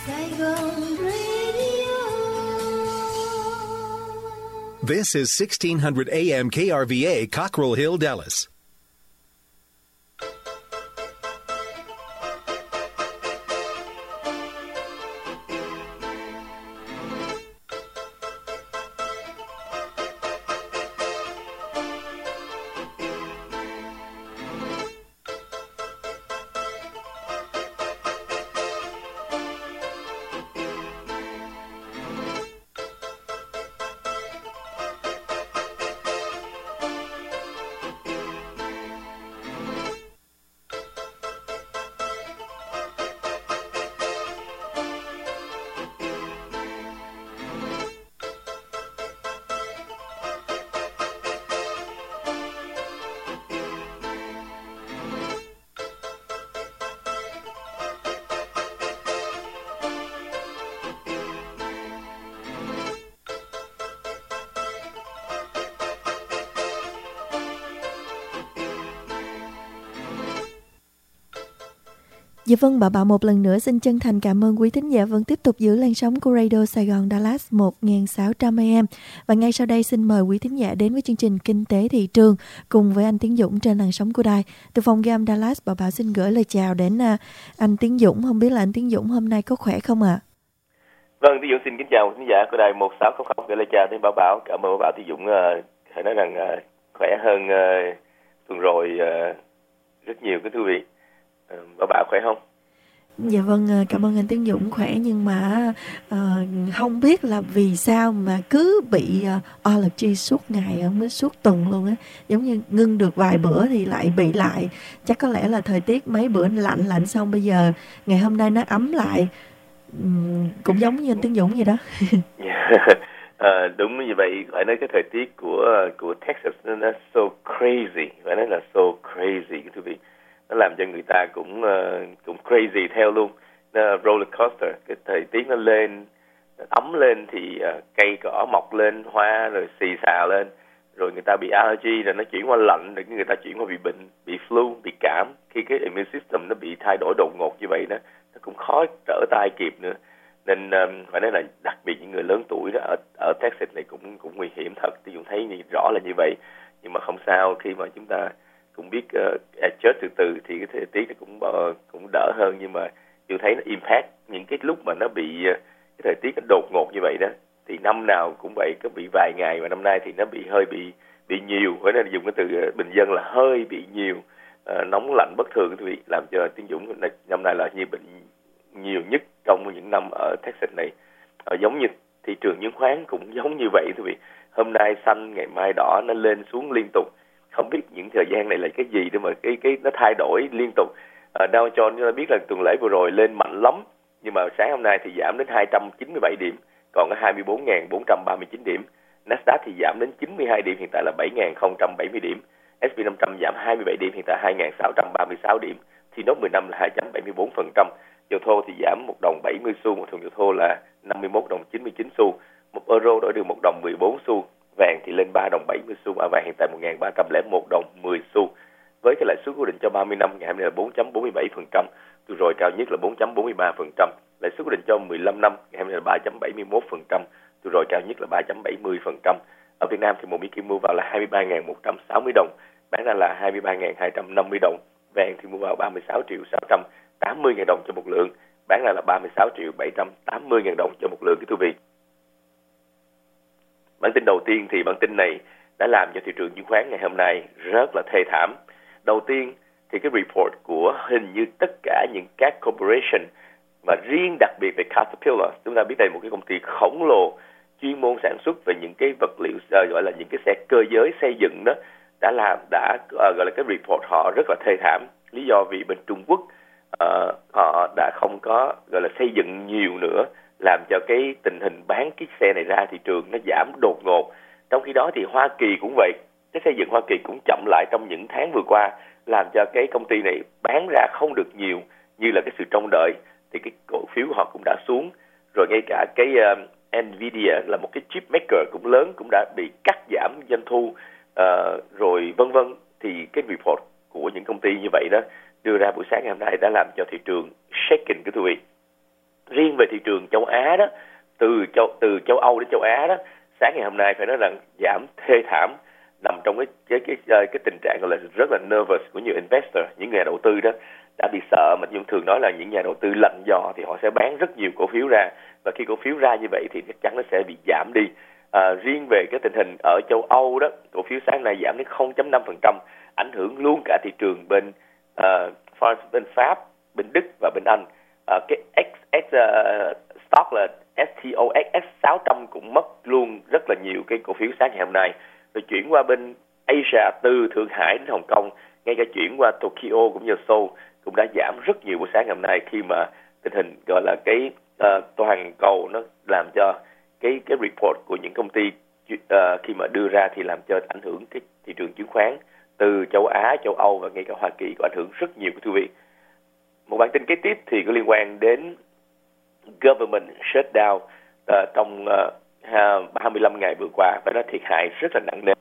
Saigon Radio. This is 1600 AM KRVA, Cockrell Hill, Dallas. Dạ vâng, Bảo một lần nữa xin chân thành cảm ơn quý thính giả vẫn tiếp tục giữ làn sóng của Radio Sài Gòn Dallas 1600 AM. Và ngay sau đây xin mời quý thính giả đến với chương trình Kinh tế thị trường cùng với anh Tiến Dũng trên làn sóng của đài. Từ phòng ghi âm Dallas, Bảo xin gửi lời chào đến anh Tiến Dũng. Không biết là anh Tiến Dũng hôm nay có khỏe không ạ? Vâng, Tiến Dũng xin kính chào quý thính giả của đài 1600, gửi lời chào đến Bảo. Cảm ơn Bảo. Tiến Dũng phải nói rằng khỏe hơn tuần rồi rất nhiều, cái thưa quý vị. Bảo khỏe không? Dạ vâng, cảm ơn anh Tiến Dũng khỏe, nhưng mà không biết là vì sao mà cứ bị allergy suốt ngày, suốt tuần luôn á, giống như ngưng được vài bữa thì lại bị lại. Chắc có lẽ là thời tiết mấy bữa lạnh xong bây giờ ngày hôm nay nó ấm lại, cũng giống như anh Tiến Dũng vậy đó. Đúng như vậy, phải nói cái thời tiết của Texas nó so crazy, phải nói là so crazy cái thưa vị. Nó làm cho người ta cũng crazy theo luôn. Roller coaster, cái thời tiết nó lên, nó ấm lên thì cây cỏ mọc lên, hoa rồi xì xào lên, rồi người ta bị allergy, rồi nó chuyển qua lạnh, rồi người ta chuyển qua bị bệnh, bị flu, bị cảm. Khi cái immune system nó bị thay đổi đột ngột như vậy đó, nó cũng khó trở tay kịp nữa. Nên phải nói là đặc biệt những người lớn tuổi đó ở Texas này cũng nguy hiểm thật. Tôi cũng thấy rõ là như vậy, nhưng mà không sao, khi mà chúng ta cũng biết adjust từ từ thì cái thời tiết nó cũng đỡ hơn. Nhưng mà tôi thấy nó impact những cái lúc mà nó bị cái thời tiết nó đột ngột như vậy đó, thì năm nào cũng vậy, có bị vài ngày, mà năm nay thì nó bị nhiều, phải nên dùng cái từ bình dân là hơi bị nhiều, nóng lạnh bất thường, quý vị, làm cho Tiến Dũng năm nay là như bệnh nhiều nhất trong những năm ở Texas này. Giống như thị trường chứng khoán cũng giống như vậy, quý vị. Hôm nay xanh, ngày mai đỏ, nó lên xuống liên tục. Không biết những thời gian này là cái gì để mà cái nó thay đổi liên tục. Dow Jones chúng ta biết là tuần lễ vừa rồi lên mạnh lắm, nhưng mà sáng hôm nay thì giảm đến 297 điểm, còn có 24.439 điểm. Nasdaq thì giảm đến 92 điểm, hiện tại là 7.070 điểm. S&P 500 giảm 27 điểm, hiện tại 2.636 điểm. Thì nốt 15 là 2.74%. Dầu thô thì giảm 1 đồng 70 xu, một thùng dầu thô là 51 đồng 99 xu. Một euro đổi được 1 đồng 14 xu. Vàng thì lên 3 đồng 70 xu, vàng hiện tại 1.301 đồng 10 xu. Với cái lãi suất cố định cho 30 năm ngày hôm nay là 4.47%, từ rồi cao nhất là 4.43%. Lãi suất cố định cho 15 năm ngày hôm nay là 3.71%, từ rồi cao nhất là 3.70%. Ở Việt Nam thì một Mickey mua vào là 23.160 đồng, bán ra là 23.250 đồng. Vàng thì mua vào 36.680.000 đồng cho một lượng, bán ra là 36.780.000 đồng cho một lượng, cái thưa vị. Bản tin đầu tiên thì bản tin này đã làm cho thị trường chứng khoán ngày hôm nay rất là thê thảm. Đầu tiên thì cái report của hình như tất cả những các corporation, mà riêng đặc biệt về Caterpillar, chúng ta biết đây là một cái công ty khổng lồ chuyên môn sản xuất về những cái vật liệu, gọi là những cái xe cơ giới xây dựng đó, đã gọi là cái report họ rất là thê thảm. Lý do vì bên Trung Quốc họ đã không có gọi là xây dựng nhiều nữa, làm cho cái tình hình bán cái xe này ra thị trường nó giảm đột ngột. Trong khi đó thì Hoa Kỳ cũng vậy, cái xây dựng Hoa Kỳ cũng chậm lại trong những tháng vừa qua, làm cho cái công ty này bán ra không được nhiều như là cái sự trông đợi, thì cái cổ phiếu của họ cũng đã xuống. Rồi ngay cả cái Nvidia là một cái chip maker cũng lớn cũng đã bị cắt giảm doanh thu, rồi vân vân. Thì cái report của những công ty như vậy đó đưa ra buổi sáng ngày hôm nay đã làm cho thị trường shaken, cái thưa quý vị. Riêng về thị trường châu Á đó, từ châu Âu đến châu Á đó, sáng ngày hôm nay phải nói rằng giảm thê thảm, nằm trong cái tình trạng gọi là rất là nervous của nhiều investor, những nhà đầu tư đó đã bị sợ. Mà chúng thường nói là những nhà đầu tư lạnh giò thì họ sẽ bán rất nhiều cổ phiếu ra, và khi cổ phiếu ra như vậy thì chắc chắn nó sẽ bị giảm đi. Riêng về cái tình hình ở châu Âu đó, cổ phiếu sáng nay giảm đến 0.5%, ảnh hưởng luôn cả thị trường bên Pháp, bên Đức và bên Anh. Cái stock là STOXX 600 cũng mất luôn rất là nhiều cái cổ phiếu sáng ngày hôm nay. Rồi chuyển qua bên Asia, từ Thượng Hải đến Hồng Kông, ngay cả chuyển qua Tokyo cũng như Seoul cũng đã giảm rất nhiều buổi sáng ngày hôm nay, khi mà tình hình gọi là cái toàn cầu nó làm cho cái report của những công ty khi mà đưa ra thì làm cho ảnh hưởng cái thị trường chứng khoán từ châu Á, châu Âu và ngay cả Hoa Kỳ có ảnh hưởng rất nhiều, quý vị. Một bản tin kế tiếp thì có liên quan đến government shutdown trong 25 ngày vừa qua, và nó thiệt hại rất là nặng nề.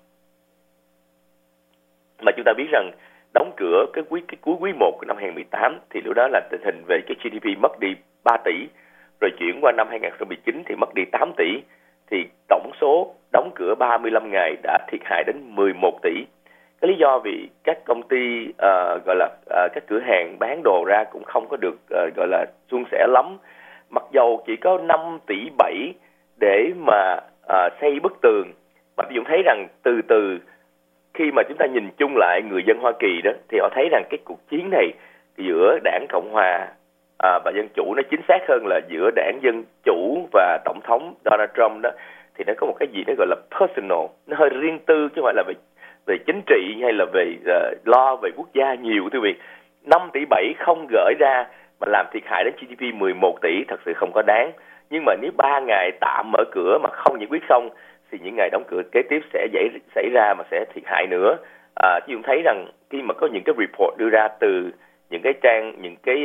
Mà chúng ta biết rằng đóng cửa cái cuối quý 1 của năm 2018 thì lúc đó là tình hình về cái GDP mất đi 3 tỷ, rồi chuyển qua năm 2019 thì mất đi 8 tỷ, thì tổng số đóng cửa 35 ngày đã thiệt hại đến 11 tỷ. Cái lý do vì các công ty gọi là các cửa hàng bán đồ ra cũng không có được gọi là suôn sẻ lắm, mặc dầu chỉ có 5 tỷ 7 để mà xây bức tường. Mà chúng thấy rằng từ từ khi mà chúng ta nhìn chung lại người dân Hoa Kỳ đó, thì họ thấy rằng cái cuộc chiến này giữa đảng Cộng Hòa và Dân Chủ, nó chính xác hơn là giữa đảng Dân Chủ và Tổng thống Donald Trump đó, thì nó có một cái gì nó gọi là personal, nó hơi riêng tư chứ không phải là về chính trị hay là về lo về quốc gia nhiều, quý vị. 5 tỷ 7 không gửi ra mà làm thiệt hại đến GDP 11 tỷ thật sự không có đáng. Nhưng mà nếu 3 ngày tạm mở cửa mà không giải quyết xong thì những ngày đóng cửa kế tiếp sẽ xảy ra mà sẽ thiệt hại nữa. Chứ chúng thấy rằng khi mà có những cái report đưa ra từ những cái trang, những cái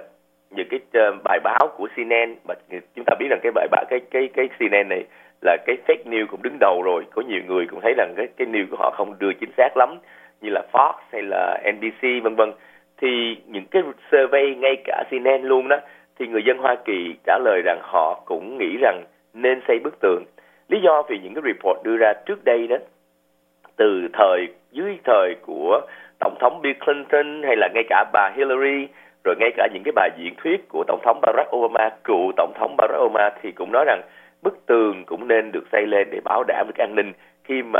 bài báo của CNN, mà chúng ta biết rằng cái bài báo cái CNN này là cái fake news cũng đứng đầu rồi. Có nhiều người cũng thấy rằng cái news của họ không đưa chính xác lắm, như là Fox hay là NBC vân vân. Thì những cái survey ngay cả CNN luôn đó, thì người dân Hoa Kỳ trả lời rằng họ cũng nghĩ rằng nên xây bức tường. Lý do vì những cái report đưa ra trước đây đó, từ dưới thời của Tổng thống Bill Clinton hay là ngay cả bà Hillary, rồi ngay cả những cái bài diễn thuyết của Tổng thống Barack Obama, cựu Tổng thống Barack Obama, thì cũng nói rằng bức tường cũng nên được xây lên để bảo đảm được an ninh khi mà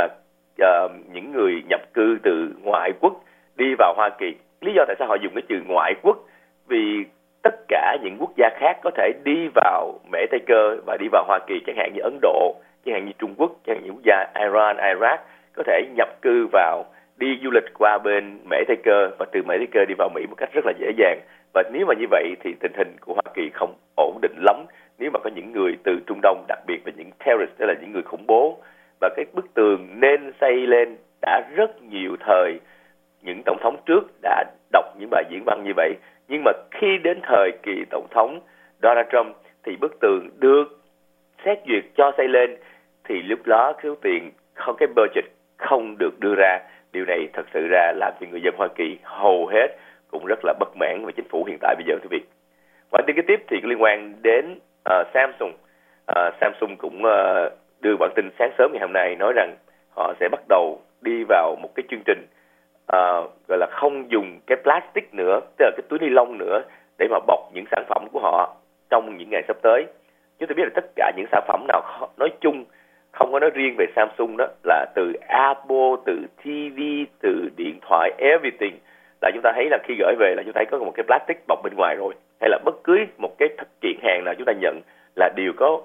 những người nhập cư từ ngoại quốc đi vào Hoa Kỳ. Lý do tại sao họ dùng cái từ ngoại quốc? Vì tất cả những quốc gia khác có thể đi vào Mễ Tây Cơ và đi vào Hoa Kỳ, chẳng hạn như Ấn Độ, chẳng hạn như Trung Quốc, chẳng hạn như quốc gia Iran, Iraq, có thể nhập cư vào, đi du lịch qua bên Mễ Tây Cơ và từ Mễ Tây Cơ đi vào Mỹ một cách rất là dễ dàng. Và nếu mà như vậy thì tình hình của Hoa Kỳ không ổn định lắm nếu mà có những người từ Trung Đông, đặc biệt là những terrorist, tức là những người khủng bố. Và cái bức tường nên xây lên đã rất nhiều thời, những tổng thống trước đã đọc những bài diễn văn như vậy. Nhưng mà khi đến thời kỳ Tổng thống Donald Trump thì bức tường được xét duyệt cho xây lên, thì lúc đó cái số tiền, không, cái budget không được đưa ra. Điều này thật sự ra làm cho người dân Hoa Kỳ hầu hết cũng rất là bất mãn với chính phủ hiện tại bây giờ, quý vị. Bản tin kế tiếp thì liên quan đến Samsung. Samsung cũng đưa bản tin sáng sớm ngày hôm nay nói rằng họ sẽ bắt đầu đi vào một cái chương trình gọi là không dùng cái plastic nữa, tức là cái túi ni lông nữa, để mà bọc những sản phẩm của họ trong những ngày sắp tới. Chúng ta biết là tất cả những sản phẩm nào nói chung, không có nói riêng về Samsung đó, là từ Apple, từ TV, từ điện thoại, everything, là chúng ta thấy là khi gửi về là chúng ta thấy có một cái plastic bọc bên ngoài rồi. Hay là bất cứ một cái kiện hàng nào chúng ta nhận là đều có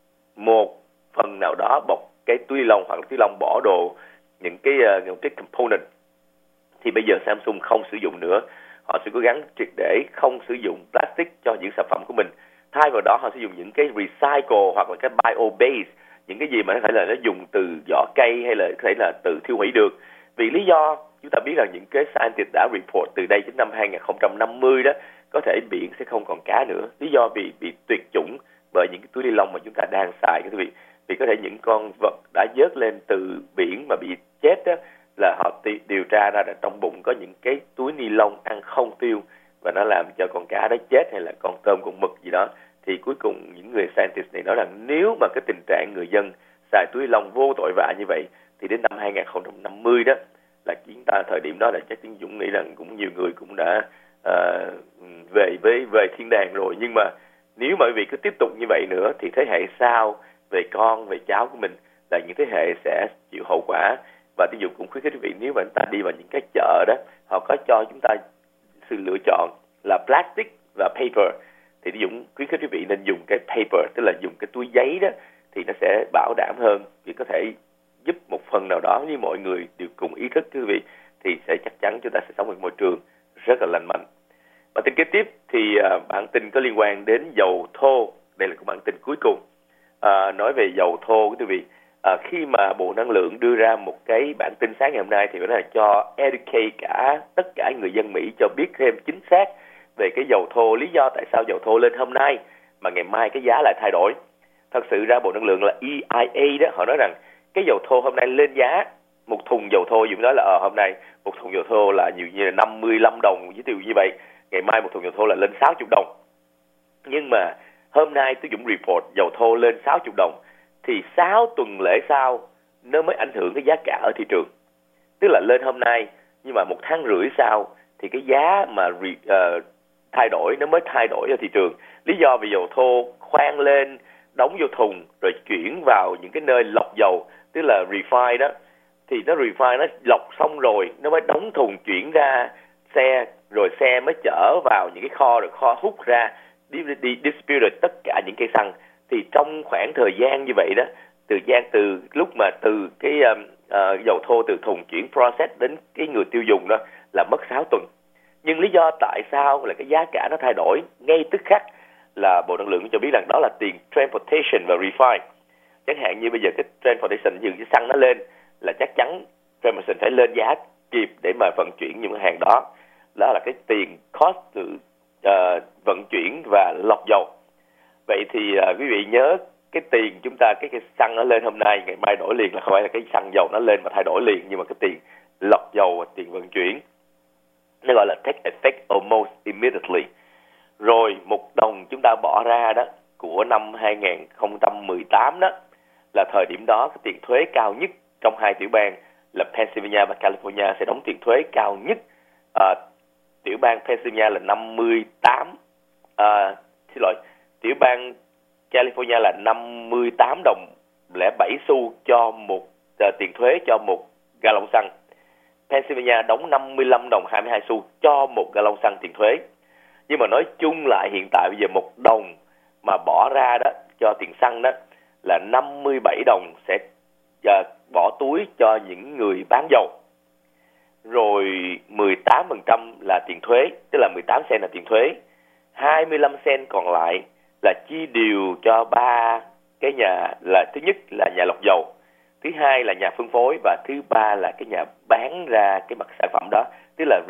một phần nào đó bọc cái túi ni lông hoặc là túi ni lông bỏ đồ, những cái component. Thì bây giờ Samsung không sử dụng nữa. Họ sẽ cố gắng triệt để không sử dụng plastic cho những sản phẩm của mình. Thay vào đó họ sẽ dùng những cái recycle hoặc là cái bio-based, những cái gì mà có thể là nó dùng từ vỏ cây hay là có thể là từ tiêu hủy được. Vì lý do chúng ta biết rằng những cái scientist đã report từ đây đến năm 2050 đó, có thể biển sẽ không còn cá nữa. Lý do vì bị tuyệt chủng bởi những cái túi ni lông mà chúng ta đang xài, quý vị. Vì có thể những con vật đã vớt lên từ biển mà bị chết đó, là họ điều tra ra là trong bụng có những cái túi ni lông ăn không tiêu, và nó làm cho con cá đó chết, hay là con tôm, con mực gì đó thì cuối cùng những người scientist này nói rằng nếu mà cái tình trạng người dân xài túi ni lông vô tội vạ như vậy thì đến năm 2050 đó là chúng ta thời điểm đó là chắc Tiến Dũng nghĩ rằng cũng nhiều người cũng đã về thiên đàng rồi. Nhưng mà nếu mà quý vị cứ tiếp tục như vậy nữa thì thế hệ sau, về con về cháu của mình là những thế hệ sẽ chịu hậu quả. Và Tiến Dũng cũng khuyến khích quý vị, nếu mà chúng ta đi vào những cái chợ đó, họ có cho chúng ta sự lựa chọn là plastic và paper, thì Tiến Dũng khuyến khích quý vị nên dùng cái paper, tức là dùng cái túi giấy đó, thì nó sẽ bảo đảm hơn, vì có thể giúp một phần nào đó như mọi người đều cùng ý thức quý vị, thì sẽ chắc chắn chúng ta sẽ sống trong môi trường rất là lành mạnh. Bản tin kế tiếp thì bản tin có liên quan đến dầu thô. Đây là bản tin cuối cùng nói về dầu thô quý vị. Khi mà Bộ Năng lượng đưa ra một cái bản tin sáng ngày hôm nay thì phải nói là cho educate tất cả người dân Mỹ cho biết thêm chính xác về cái dầu thô, lý do tại sao dầu thô lên hôm nay mà ngày mai cái giá lại thay đổi. Thật sự ra Bộ Năng lượng là EIA đó, họ nói rằng cái dầu thô hôm nay lên giá, một thùng dầu thô, dùm nói là hôm nay một thùng dầu thô là nhiều như là 55 đồng, ví dụ như vậy, ngày mai một thùng dầu thô là lên 60 đồng. Nhưng mà hôm nay tôi Dũng report dầu thô lên 60 đồng thì 6 tuần lễ sau nó mới ảnh hưởng cái giá cả ở thị trường. Tức là lên hôm nay nhưng mà 1 tháng rưỡi sau thì cái giá mà thay đổi nó mới thay đổi ở thị trường. Lý do vì dầu thô khoan lên, đóng vô thùng rồi chuyển vào những cái nơi lọc dầu, tức là refine đó, thì nó refine, nó lọc xong rồi nó mới đóng thùng chuyển ra xe, rồi xe mới chở vào những cái kho, rồi kho hút ra distribute tất cả những cây xăng. Thì trong khoảng thời gian như vậy đó, từ lúc mà từ cái dầu thô từ thùng chuyển process đến cái người tiêu dùng đó là mất 6 tuần. Nhưng lý do tại sao là cái giá cả nó thay đổi ngay tức khắc là Bộ Năng lượng cho biết rằng đó là tiền transportation và refine. Chẳng hạn như bây giờ cái transportation, như cái xăng nó lên là chắc chắn transportation phải lên giá kịp để mà vận chuyển những hàng đó. Đó là cái tiền cost từ vận chuyển và lọc dầu. Vậy thì quý vị nhớ cái tiền chúng ta, cái xăng nó lên hôm nay, ngày mai đổi liền, là không phải là cái xăng dầu nó lên mà thay đổi liền, nhưng mà cái tiền lọc dầu và tiền vận chuyển nó gọi là take effect almost immediately. Rồi $1 chúng ta bỏ ra đó của năm 2018 đó là thời điểm đó cái tiền thuế cao nhất trong 2 tiểu bang là Pennsylvania và California sẽ đóng tiền thuế cao nhất. Tiểu bang Pennsylvania là 58 tiểu bang California là 58 đồng 07 xu cho một tiền thuế cho 1 gallon xăng. Pennsylvania đóng 55 đồng 22 xu cho 1 gallon xăng tiền thuế. Nhưng mà nói chung lại hiện tại bây giờ $1 mà bỏ ra đó cho tiền xăng đó là 57 đồng sẽ bỏ túi cho những người bán dầu. Rồi 18% là tiền thuế, tức là 18 cent là tiền thuế. 25 cent còn lại là chia đều cho 3 cái nhà, là thứ nhất là nhà lọc dầu, thứ hai là nhà phân phối, và thứ ba là cái nhà bán ra cái mặt sản phẩm đó, tức là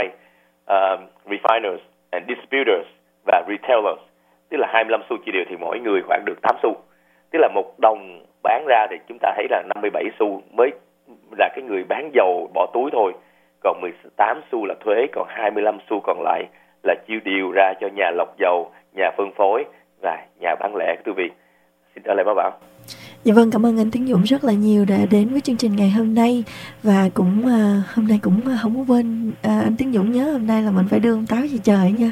refiners and distributors và retailers. Tức là 25 xu chia đều thì mỗi người khoảng được 8 xu. Tức là $1 bán ra thì chúng ta thấy là 57 xu mới là cái người bán dầu bỏ túi thôi. Còn 18 xu là thuế, còn 25 xu còn lại là chia đều ra cho nhà lọc dầu, nhà phân phối và nhà bán lẻ. Quý vị, xin trả lời báo Bảo. Dạ vâng, cảm ơn anh Tiến Dũng rất là nhiều đã đến với chương trình ngày hôm nay. Và cũng hôm nay cũng không có quên anh Tiến Dũng nhớ hôm nay là mình phải đưa ông Táo về trời nha.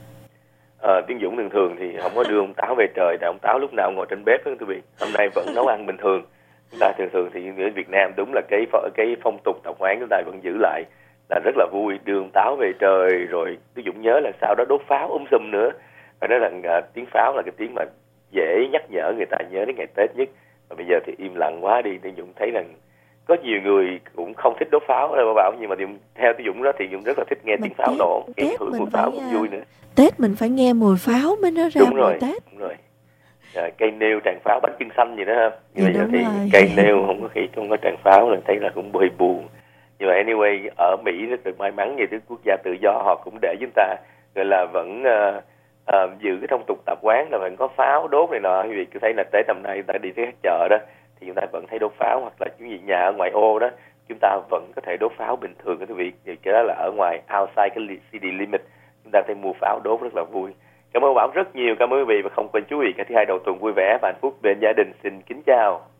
Tiến Dũng thường thì không có đưa ông Táo về trời, tại ông Táo lúc nào ngồi trên bếp đó quý vị. Hôm nay vẫn nấu ăn bình thường. Chúng ta thường thì người Việt Nam đúng là cái phong tục tập quán chúng ta vẫn giữ lại, là rất là vui đưa ông Táo về trời. Rồi Tiến Dũng nhớ là sau đó đốt pháo sum nữa. Và nói rằng tiếng pháo là cái tiếng mà dễ nhắc nhở người ta nhớ đến ngày Tết nhất. Và bây giờ thì im lặng quá đi. Tiến Dũng thấy rằng có nhiều người cũng không thích đốt pháo đâu Bảo, nhưng mà theo Tiến Dũng đó thì Dũng rất là thích nghe tiếng pháo nổ, cái hưởng mùi pháo cũng vui nữa. Tết mình phải nghe mùi pháo mới nó ra. Đúng rồi, Tết. Đúng rồi. Cây nêu, tràng pháo, bánh chưng xanh gì đó ha. Nhưng bây giờ thì rồi. Cây nêu không có tràng pháo là thấy là cũng hơi buồn. Nhưng mà anyway, ở Mỹ rất được may mắn, như cái quốc gia tự do, họ cũng để chúng ta gọi là vẫn giữ cái phong tục tập quán là vẫn có pháo đốt này nọ. Quý vị cứ thấy là Tết năm nay ta đi tới các chợ đó thì chúng ta vẫn thấy đốt pháo, hoặc là những gì nhà ở ngoại ô đó chúng ta vẫn có thể đốt pháo bình thường. Quý vị, cái đó là ở ngoài outside cái city limit, chúng ta có thể mua pháo đốt rất là vui. Cảm ơn Bảo rất nhiều, cảm ơn quý vị và không quên chú ý cả thứ hai đầu tuần vui vẻ và hạnh phúc bên gia đình. Xin kính chào.